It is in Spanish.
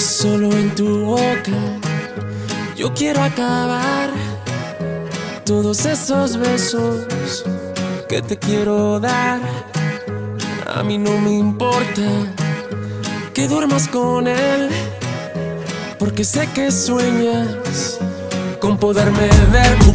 Solo en tu boca yo quiero acabar todos esos besos que te quiero dar. A mí no me importa que duermas con él, porque sé que sueñas con poderme ver.